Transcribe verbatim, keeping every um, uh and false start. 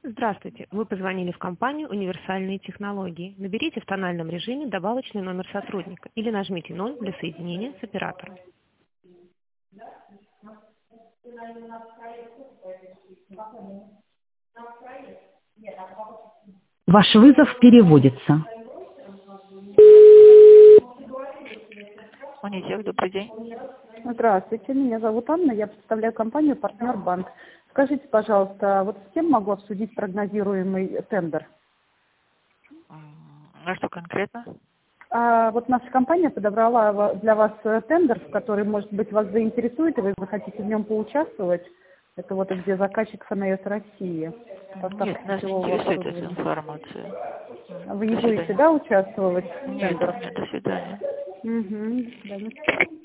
Здравствуйте. Вы позвонили в компанию «Универсальные технологии». Наберите в тональном режиме добавочный номер сотрудника или нажмите ноль для соединения с оператором. Ваш вызов переводится. Унитех, добрый день. Здравствуйте, меня зовут Анна, я представляю компанию «Партнер Банк». Скажите, пожалуйста, вот с кем могу обсудить прогнозируемый тендер? А что конкретно? А вот наша компания подобрала ва- для вас э, тендер, который, может быть, вас заинтересует, и вы захотите в нем поучаствовать. Это вот где заказчик эф эн эс России. Поставка Нет, нас не сетевого интересует эта оборудования. информация. Вы не До будете, свидания. да, участвовать в Нет, тендерах? нет, до свидания. Угу, до свидания.